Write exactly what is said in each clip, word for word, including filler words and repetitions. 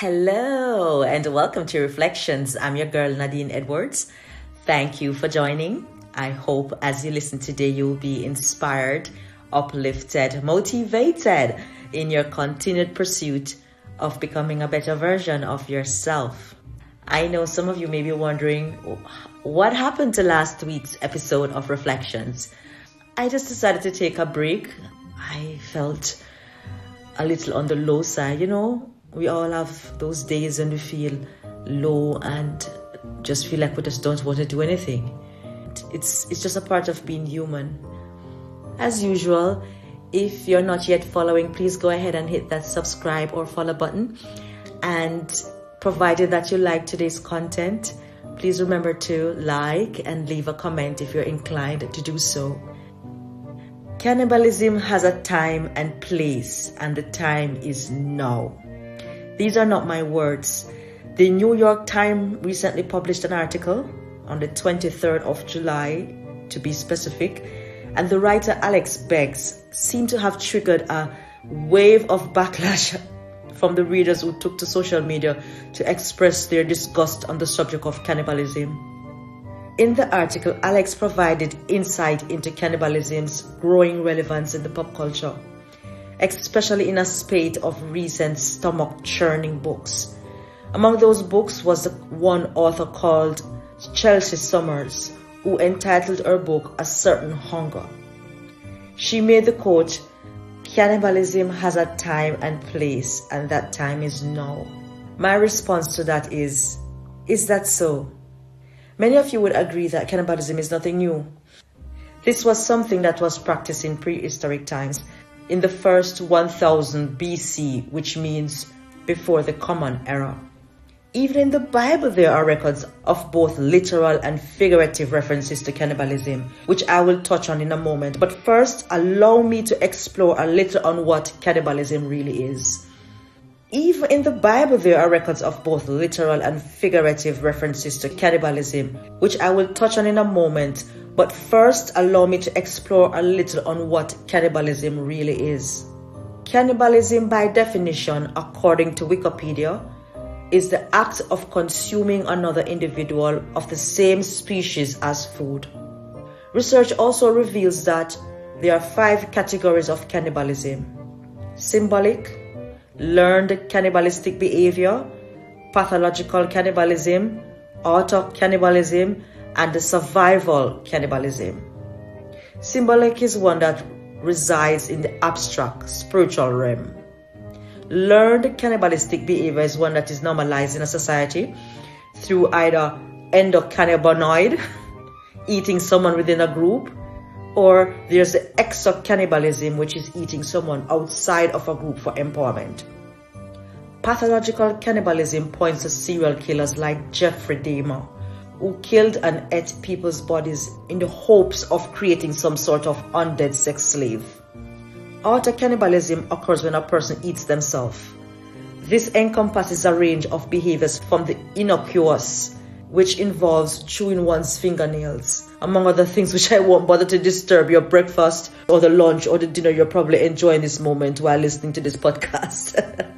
Hello and welcome to Reflections. I'm your girl Nadine Edwards. Thank you for joining. I hope as you listen today you'll be inspired, uplifted, motivated in your continued pursuit of becoming a better version of yourself. I know some of you may be wondering what happened to last week's episode of Reflections. I just decided to take a break. I felt a little on the low side, you know. We all have those days when we feel low and just feel like we just don't want to do anything. It's it's just a part of being human. As usual, if you're not yet following, please go ahead and hit that subscribe or follow button. And provided that you like today's content, please remember to like and leave a comment if you're inclined to do so. Cannibalism has a time and place, and the time is now. These are not my words. The New York Times recently published an article on the twenty-third of July, to be specific, and the writer Alex Beggs seemed to have triggered a wave of backlash from the readers who took to social media to express their disgust on the subject of cannibalism. In the article, Alex provided insight into cannibalism's growing relevance in the pop culture, especially in a spate of recent stomach-churning books. Among those books was one author called Chelsea Summers, who entitled her book A Certain Hunger. She made the quote, "Cannibalism has a time and place, and that time is now." My response to that is, is that so? Many of you would agree that cannibalism is nothing new. This was something that was practiced in prehistoric times, in the first one thousand B C, which means before the Common Era. Even in the Bible, there are records of both literal and figurative references to cannibalism, which I will touch on in a moment. But first, allow me to explore a little on what cannibalism really is. Even in the Bible, there are records of both literal and figurative references to cannibalism, which I will touch on in a moment. But first, allow me to explore a little on what cannibalism really is. Cannibalism, by definition, according to Wikipedia, is the act of consuming another individual of the same species as food. Research also reveals that there are five categories of cannibalism: symbolic, learned cannibalistic behavior, pathological cannibalism, auto-cannibalism, and the survival cannibalism. Symbolic is one that resides in the abstract spiritual realm. Learned cannibalistic behavior is one that is normalized in a society through either endocannabinoid, eating someone within a group, or there's the exocannibalism, which is eating someone outside of a group for empowerment. Pathological cannibalism points to serial killers like Jeffrey Dahmer, who killed and ate people's bodies in the hopes of creating some sort of undead sex slave. Auto-cannibalism occurs when a person eats themselves. This encompasses a range of behaviors from the innocuous, which involves chewing one's fingernails, among other things which I won't bother to disturb your breakfast or the lunch or the dinner you're probably enjoying this moment while listening to this podcast.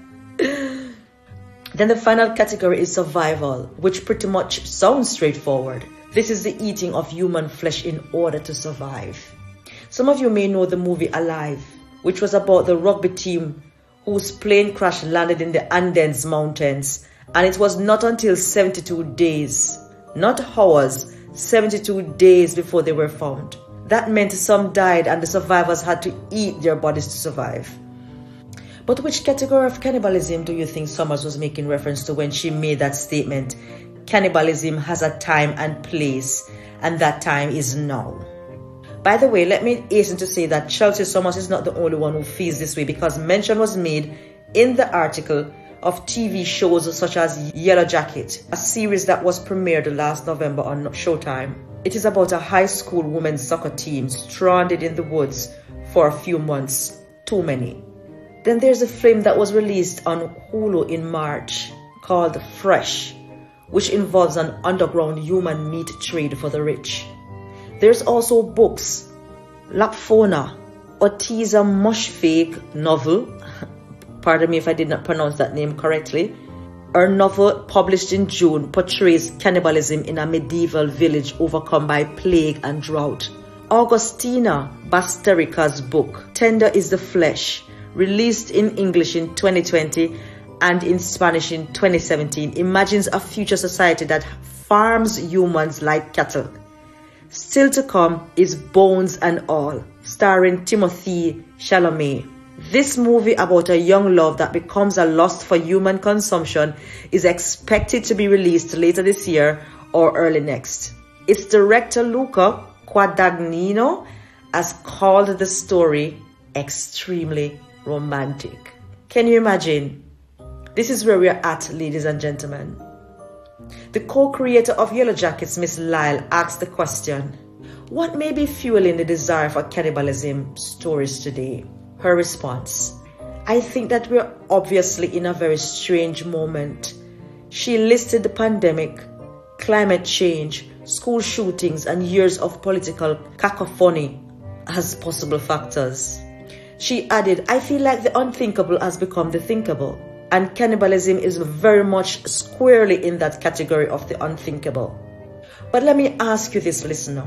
Then the final category is survival, which pretty much sounds straightforward. This is the eating of human flesh in order to survive. Some of you may know the movie Alive, which was about the rugby team whose plane crash landed in the Andes Mountains, and it was not until seventy-two days, not hours, seventy-two days before they were found. That meant some died and the survivors had to eat their bodies to survive. But which category of cannibalism do you think Summers was making reference to when she made that statement? Cannibalism has a time and place, and that time is now. By the way, let me hasten to say that Chelsea Summers is not the only one who feels this way, because mention was made in the article of T V shows such as Yellow Jacket, a series that was premiered last November on Showtime. It is about a high school women's soccer team stranded in the woods for a few months. Too many. Then there's a film that was released on Hulu in March called Fresh, which involves an underground human meat trade for the rich. There's also books, Lapfona, Otiza Moshfegh novel, pardon me if I did not pronounce that name correctly, Her novel, published in June, portrays cannibalism in a medieval village overcome by plague and drought. Augustina Basterica's book, Tender is the Flesh, released in English in twenty twenty and in Spanish in twenty seventeen, imagines a future society that farms humans like cattle. Still to come is Bones and All, starring Timothée Chalamet. This movie about a young love that becomes a lust for human consumption is expected to be released later this year or early next. Its director Luca Guadagnino has called the story extremely romantic. Can you imagine? This is where we are at, ladies and gentlemen. The co-creator of Yellow Jackets, Miss Lyle, asked the question, what may be fueling the desire for cannibalism stories today? Her response, I think that we're obviously in a very strange moment. She listed the pandemic, climate change, school shootings, and years of political cacophony as possible factors. She added, I feel like the unthinkable has become the thinkable, and cannibalism is very much squarely in that category of the unthinkable. But let me ask you this, listener.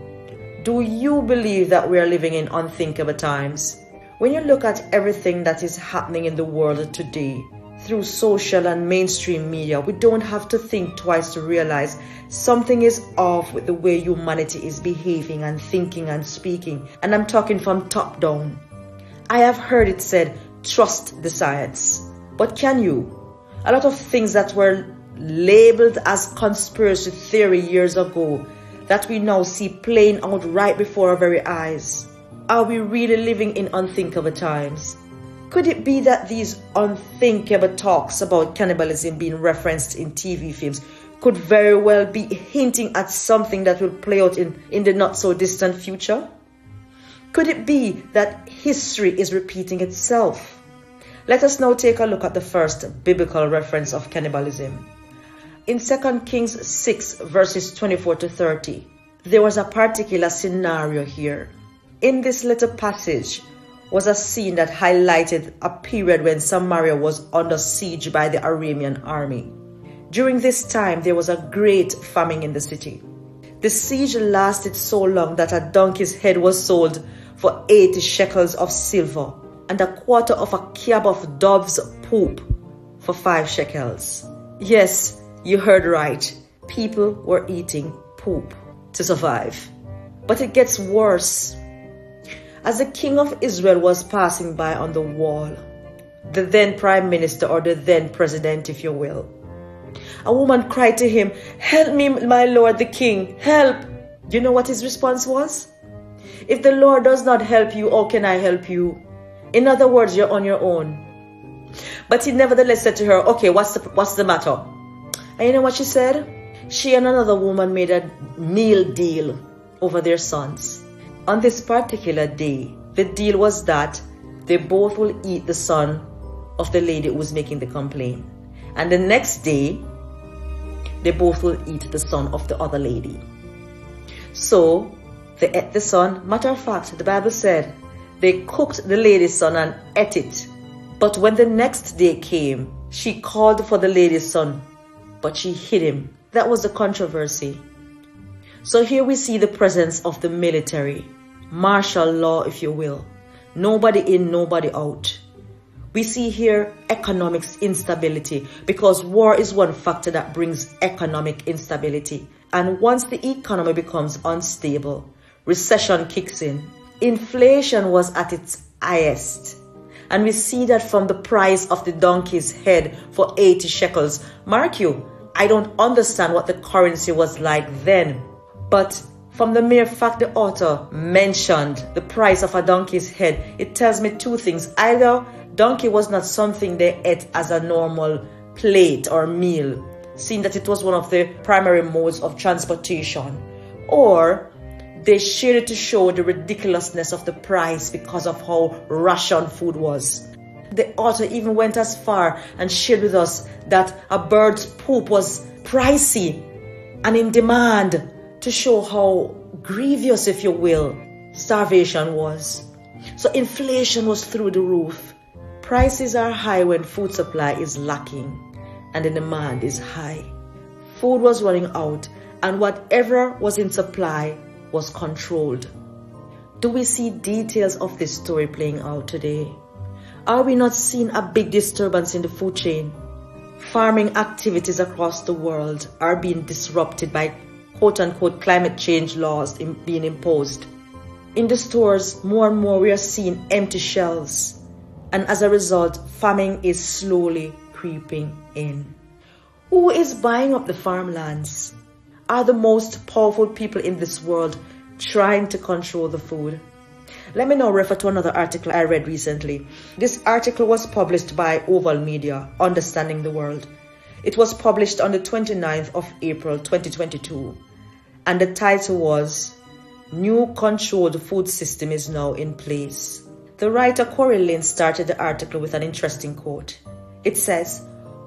Do you believe that we are living in unthinkable times? When you look at everything that is happening in the world today, through social and mainstream media, we don't have to think twice to realize something is off with the way humanity is behaving and thinking and speaking. And I'm talking from top down. I have heard it said, trust the science. But can you? A lot of things that were labeled as conspiracy theory years ago that we now see playing out right before our very eyes. Are we really living in unthinkable times? Could it be that these unthinkable talks about cannibalism being referenced in T V films could very well be hinting at something that will play out in, in the not so distant future? Could it be that history is repeating itself? Let us now take a look at the first biblical reference of cannibalism. In Second Kings six verses twenty-four to thirty, there was a particular scenario here. In this little passage was a scene that highlighted a period when Samaria was under siege by the Aramean army. During this time, there was a great famine in the city. The siege lasted so long that a donkey's head was sold for eighty shekels of silver and a quarter of a cab of dove's poop for five shekels. Yes, you heard right. People were eating poop to survive. But it gets worse. As the king of Israel was passing by on the wall, the then prime minister, or the then president, if you will, a woman cried to him, help me, my lord the king, help. Do you know what his response was? If the Lord does not help you, how can I help you? In other words, you're on your own. But he nevertheless said to her, okay, what's the, what's the matter? And you know what she said? She and another woman made a meal deal over their sons. On this particular day, the deal was that they both will eat the son of the lady who was making the complaint. And the next day, they both will eat the son of the other lady. So, they ate the son. Matter of fact, the Bible said, they cooked the lady's son and ate it. But when the next day came, she called for the lady's son, but she hid him. That was the controversy. So here we see the presence of the military. Martial law, if you will. Nobody in, nobody out. We see here economic instability, because war is one factor that brings economic instability. And once the economy becomes unstable, recession kicks in. Inflation was at its highest. And we see that from the price of the donkey's head for eighty shekels. Mark you, I don't understand what the currency was like then. But from the mere fact the author mentioned the price of a donkey's head, it tells me two things. Either donkey was not something they ate as a normal plate or meal, seeing that it was one of the primary modes of transportation, or they shared it to show the ridiculousness of the price because of how ration food was. The author even went as far and shared with us that a bird's poop was pricey and in demand, to show how grievous, if you will, starvation was. So inflation was through the roof. Prices are high when food supply is lacking. and the demand is high. Food was running out, and whatever was in supply was controlled. Do we see details of this story playing out today? Are we not seeing a big disturbance in the food chain? Farming activities across the world are being disrupted by quote-unquote climate change laws being imposed. In the stores, more and more we are seeing empty shelves, and as a result, famine is slowly creeping in. Who is buying up the farmlands? Are the most powerful people in this world trying to control the food? Let me now refer to another article I read recently. This article was published by Oval Media, Understanding the World. It was published on the twenty-ninth of April twenty twenty-two, and the title was New Controlled Food System is Now in Place. The writer Corey Lynn started the article with an interesting quote. It says,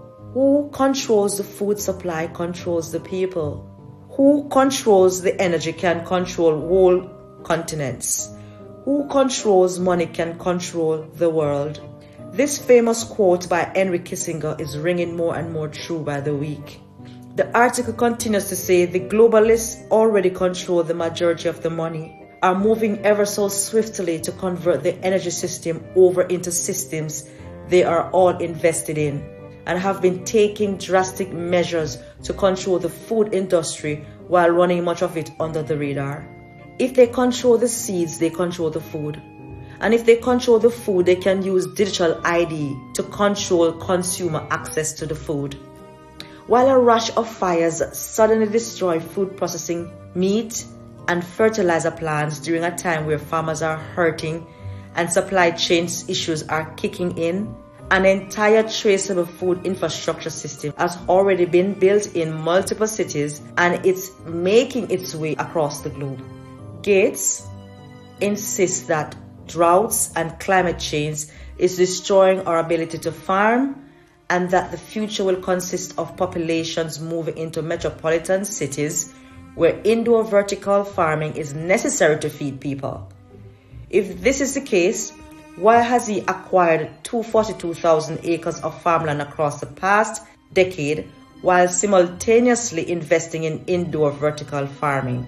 "Who controls the food supply controls the people. Who controls the energy can control whole continents. Who controls money can control the world." This famous quote by Henry Kissinger is ringing more and more true by the week. The article continues to say the globalists already control the majority of the money, are moving ever so swiftly to convert the energy system over into systems they are all invested in, and have been taking drastic measures to control the food industry while running much of it under the radar. If they control the seeds, they control the food. And if they control the food, they can use digital I D to control consumer access to the food. While a rush of fires suddenly destroy food processing, meat, and fertilizer plants during a time where farmers are hurting and supply chain issues are kicking in, an entire traceable food infrastructure system has already been built in multiple cities, and it's making its way across the globe. Gates insists that droughts and climate change is destroying our ability to farm, and that the future will consist of populations moving into metropolitan cities where indoor vertical farming is necessary to feed people. If this is the case, why has he acquired two hundred forty-two thousand acres of farmland across the past decade while simultaneously investing in indoor vertical farming?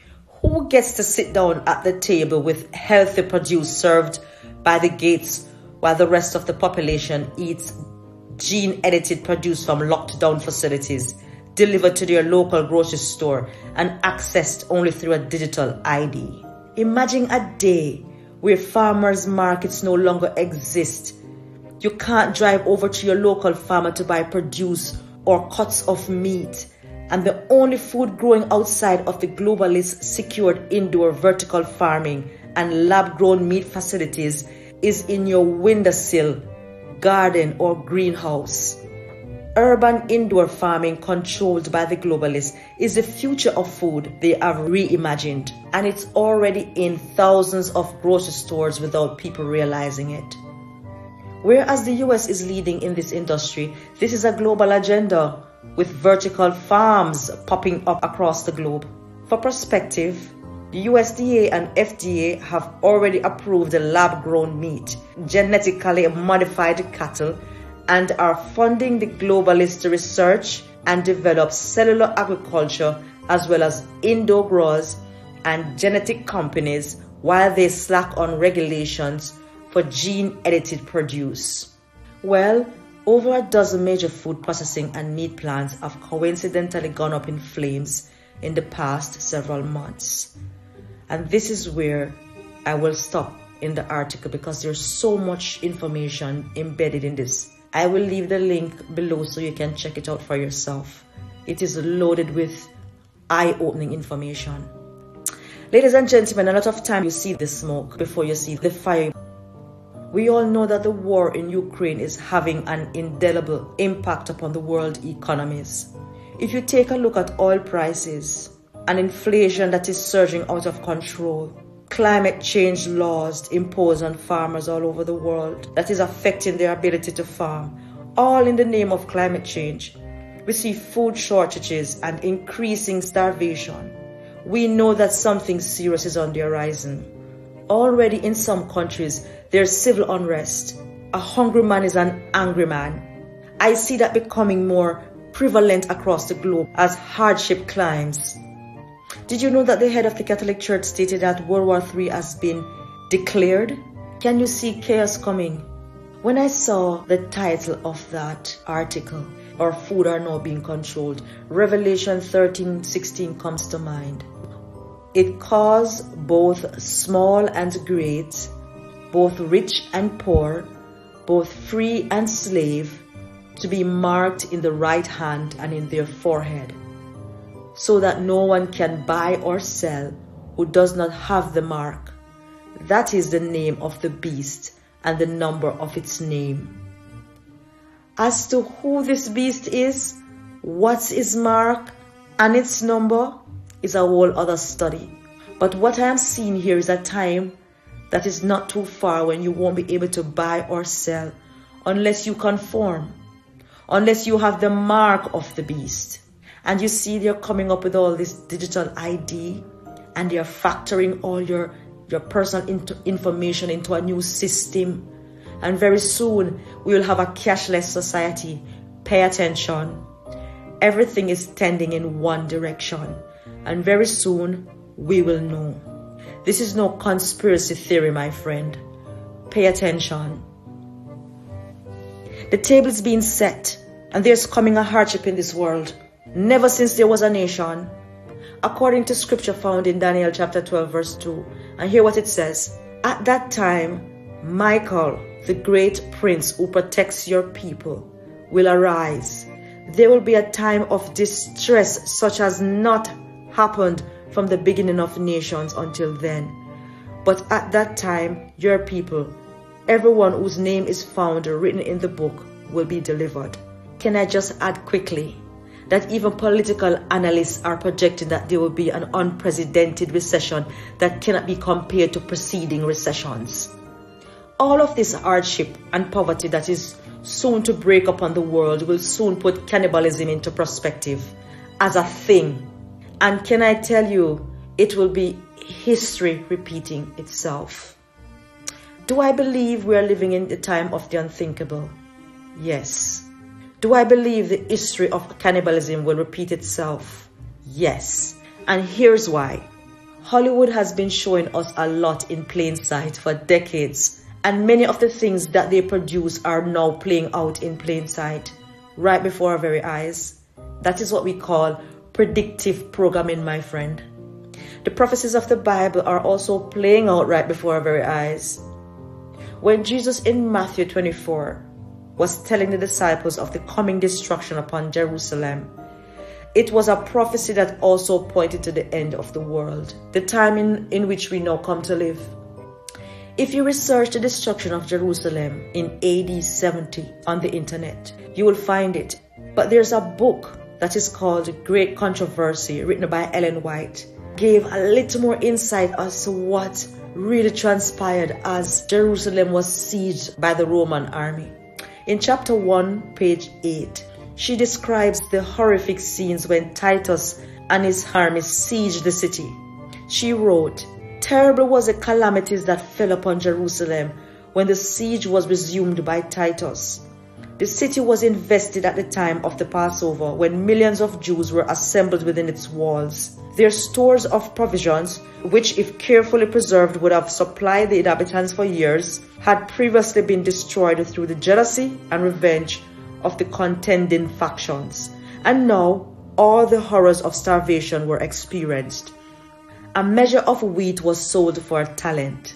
Who gets to sit down at the table with healthy produce served by the Gates while the rest of the population eats gene-edited produce from locked-down facilities, delivered to their local grocery store and accessed only through a digital I D? Imagine a day where farmers' markets no longer exist. You can't drive over to your local farmer to buy produce or cuts of meat, and the only food growing outside of the globalist secured indoor vertical farming and lab-grown meat facilities is in your windowsill, garden, or greenhouse. Urban indoor farming controlled by the globalists is the future of food they have reimagined, and it's already in thousands of grocery stores without people realizing it. Whereas the U S is leading in this industry, this is a global agenda, with vertical farms popping up across the globe. For perspective, the U S D A and F D A have already approved the lab-grown meat, genetically modified cattle, and are funding the globalists to research and develop cellular agriculture as well as indoor growers and genetic companies, while they slack on regulations for gene-edited produce. Well, over a dozen major food processing and meat plants have coincidentally gone up in flames in the past several months. And this is where I will stop in the article because there's so much information embedded in this. I will leave the link below so you can check it out for yourself. It is loaded with eye-opening information. Ladies and gentlemen, a lot of time you see the smoke before you see the fire. We all know that the war in Ukraine is having an indelible impact upon the world economies. If you take a look at oil prices, an inflation that is surging out of control, climate change laws imposed on farmers all over the world that is affecting their ability to farm, all in the name of climate change. We see food shortages and increasing starvation. We know that something serious is on the horizon. Already in some countries, there's civil unrest. A hungry man is an angry man. I see that becoming more prevalent across the globe as hardship climbs. Did you know that the head of the Catholic Church stated that World War Three has been declared? Can you see chaos coming? When I saw the title of that article, Our Food Are Now Being Controlled, Revelation thirteen sixteen comes to mind. It caused both small and great, both rich and poor, both free and slave, to be marked in the right hand and in their forehead, so that no one can buy or sell who does not have the mark. That is the name of the beast and the number of its name. As to who this beast is, what's his mark, and its number is a whole other study. But what I am seeing here is a time that is not too far when you won't be able to buy or sell unless you conform, unless you have the mark of the beast. And you see they're coming up with all this digital I D, and they're factoring all your, your personal into information into a new system. And very soon we will have a cashless society. Pay attention. Everything is tending in one direction. And very soon we will know. This is no conspiracy theory, my friend. Pay attention. The table is being set, and there's coming a hardship in this world. Never since there was a nation. According to scripture found in Daniel chapter twelve verse two. And hear what it says. At that time, Michael, the great prince who protects your people, will arise. There will be a time of distress such as not happened from the beginning of nations until then. But at that time, your people, everyone whose name is found written in the book, will be delivered. Can I just add quickly that even political analysts are projecting that there will be an unprecedented recession that cannot be compared to preceding recessions. All of this hardship and poverty that is soon to break upon the world will soon put cannibalism into perspective as a thing. And can I tell you, it will be history repeating itself. Do I believe we are living in the time of the unthinkable? Yes. Do I believe the history of cannibalism will repeat itself? Yes. And here's why. Hollywood has been showing us a lot in plain sight for decades. And many of the things that they produce are now playing out in plain sight, right before our very eyes. That is what we call predictive programming, my friend. The prophecies of the Bible are also playing out right before our very eyes. When Jesus in Matthew twenty-four was telling the disciples of the coming destruction upon Jerusalem, it was a prophecy that also pointed to the end of the world, the time in, in which we now come to live. If you research the destruction of Jerusalem in A D seventy on the internet, you will find it. But there's a book that is called Great Controversy, written by Ellen White, gave a little more insight as to what really transpired as Jerusalem was sieged by the Roman army. In chapter one, page eight, she describes the horrific scenes when Titus and his army sieged the city. She wrote, "Terrible was the calamities that fell upon Jerusalem when the siege was resumed by Titus. The city was invested at the time of the Passover, when millions of Jews were assembled within its walls. Their stores of provisions, which if carefully preserved would have supplied the inhabitants for years, had previously been destroyed through the jealousy and revenge of the contending factions. And now all the horrors of starvation were experienced. A measure of wheat was sold for a talent.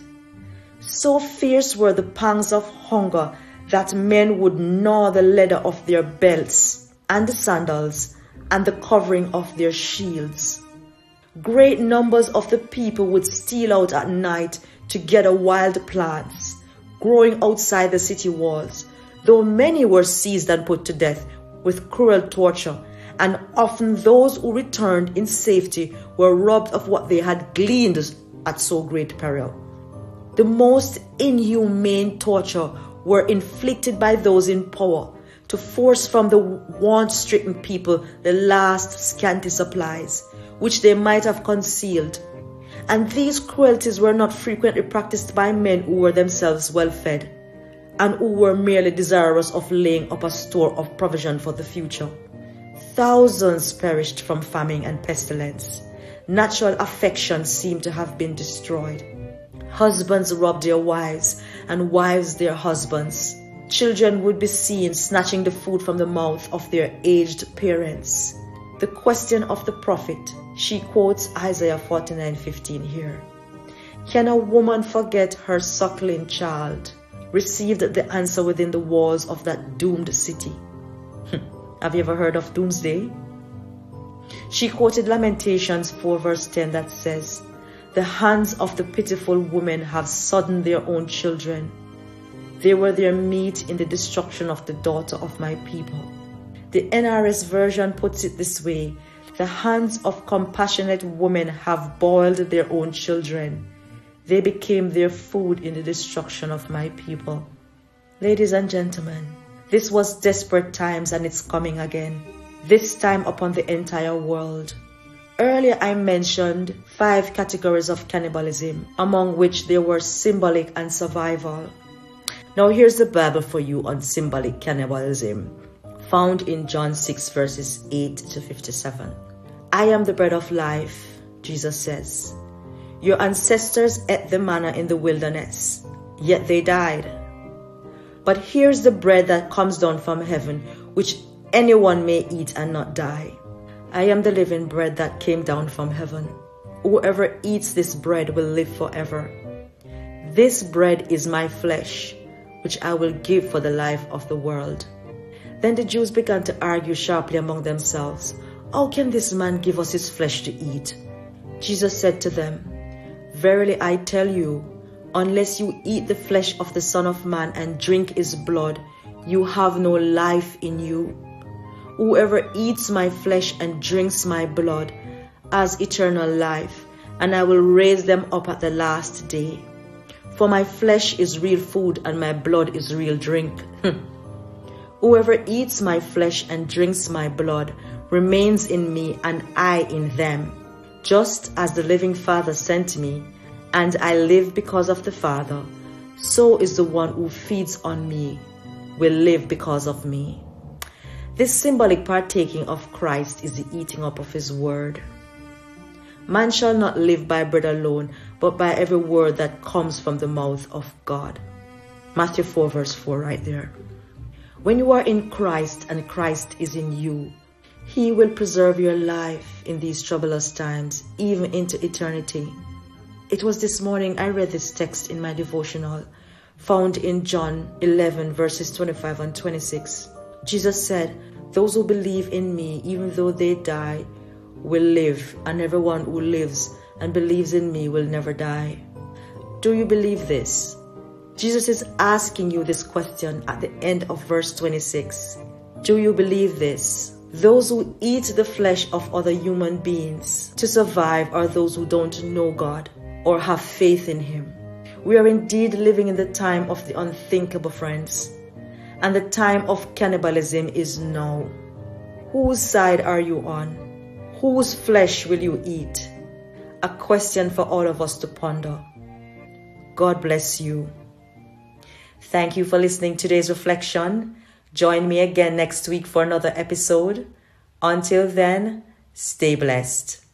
So fierce were the pangs of hunger that men would gnaw the leather of their belts and the sandals and the covering of their shields. Great numbers of the people would steal out at night to gather wild plants growing outside the city walls, though many were seized and put to death with cruel torture, and often those who returned in safety were robbed of what they had gleaned at so great peril. The most inhumane torture were inflicted by those in power to force from the want-stricken people the last scanty supplies, which they might have concealed. And these cruelties were not frequently practiced by men who were themselves well-fed. and who were merely desirous of laying up a store of provision for the future. Thousands perished from famine and pestilence. Natural affection seemed to have been destroyed. Husbands robbed their wives, and wives their husbands. Children would be seen snatching the food from the mouth of their aged parents. The question of the prophet, she quotes Isaiah forty-nine fifteen here. Can a woman forget her suckling child? Received the answer within the walls of that doomed city. Have you ever heard of doomsday? She quoted Lamentations four verse ten that says, the hands of the pitiful women have sodden their own children. They were their meat in the destruction of the daughter of my people. The N R S version puts it this way, the hands of compassionate women have boiled their own children. They became their food in the destruction of my people. Ladies and gentlemen, this was desperate times and it's coming again. This time upon the entire world. Earlier I mentioned five categories of cannibalism, among which there were symbolic and survival. Now here's the Bible for you on symbolic cannibalism, found in John six verses eight to fifty-seven. I am the bread of life, Jesus says. Your ancestors ate the manna in the wilderness, yet they died. But here's the bread that comes down from heaven, which anyone may eat and not die. I am the living bread that came down from heaven. Whoever eats this bread will live forever. This bread is my flesh, which I will give for the life of the world. Then the Jews began to argue sharply among themselves, how can this man give us his flesh to eat? Jesus said to them, verily I tell you, unless you eat the flesh of the Son of Man and drink his blood, you have no life in you. Whoever eats my flesh and drinks my blood has eternal life, and I will raise them up at the last day. For my flesh is real food and my blood is real drink. Whoever eats my flesh and drinks my blood remains in me and I in them. Just as the living Father sent me, and I live because of the Father, so is the one who feeds on me will live because of me. This symbolic partaking of Christ is the eating up of his word. Man shall not live by bread alone, but by every word that comes from the mouth of God. Matthew four verse four right there. When you are in Christ and Christ is in you, he will preserve your life in these troublous times, even into eternity. It was this morning I read this text in my devotional, found in John eleven verses twenty-five and twenty-six. Jesus said, those who believe in me, even though they die, will live, and everyone who lives and believes in me will never die. Do you believe this? Jesus is asking you this question at the end of verse twenty-six. Do you believe this? Those who eat the flesh of other human beings to survive are those who don't know God or have faith in him. We are indeed living in the time of the unthinkable, friends. And the time of cannibalism is now. Whose side are you on? Whose flesh will you eat? A question for all of us to ponder. God bless you. Thank you for listening to today's reflection. Join me again next week for another episode. Until then, stay blessed.